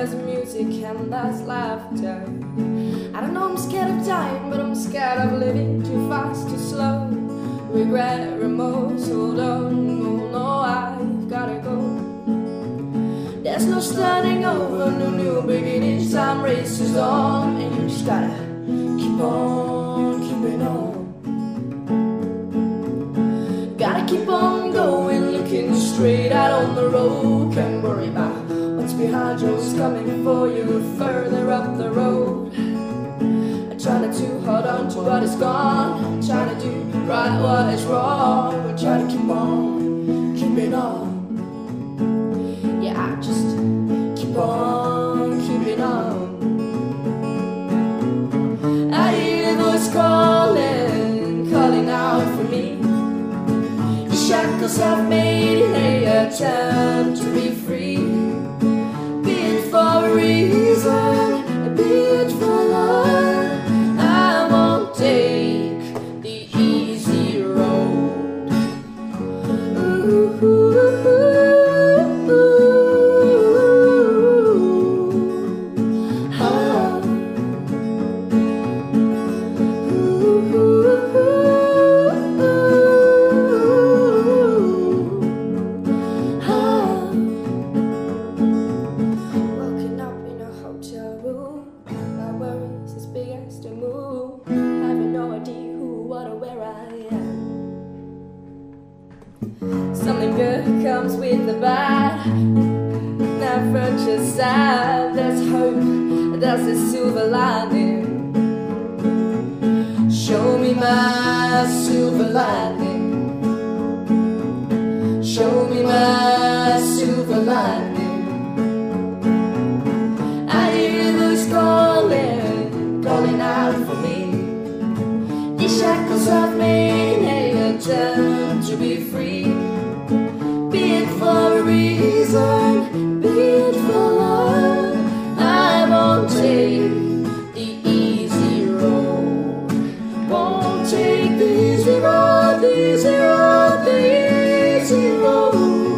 there's music and there's laughter. I don't know, I'm scared of dying, but I'm scared of living too fast, too slow. Regret, remorse, hold on, oh no, I've gotta go. There's no starting over, no new beginnings, time races on, and you just gotta keep on keeping on. Gotta keep on going, looking straight out on the road. Can't worry about what's behind you, what's coming for you further up the road. I'm trying to hold on to what is gone, I'm trying to do right what is wrong. We're trying to keep on keeping on. Yeah, I just keep on keeping on. I hear the voice calling, calling out for me. The shackles have made a attempt to be free. Be it for a reason, be it for love. I won't take the easy road. Waking up in a hotel room, my worries as big as the moon. Having no idea who, what, or where I am. Something good comes with the bad, never just sad. There's hope, there's a silver lining. Show me my silver lining. Show me my silver lining. I hear those calling, calling out for me. These shackles have made an attempt to be free. Be it for a reason, be it for love. I won't take the easy road. Won't take the easy road, the easy road, the easy road.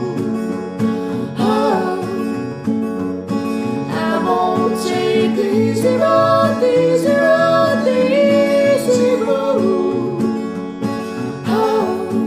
Oh, I won't take the easy road, the easy road, the easy road. Oh.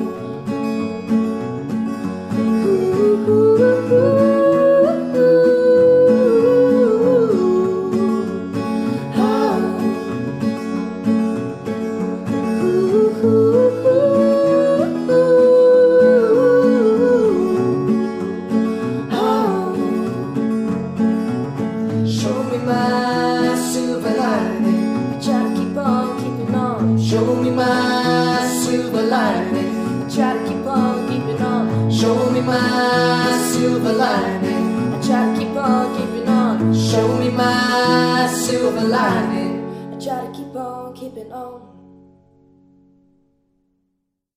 Show me my silver lining, try to keep on keeping on. Show me my silver lining, try to keep on keeping on. Show me my silver lining, I try to keep on keeping on. Show me my silver lining, I try to keep on keeping on.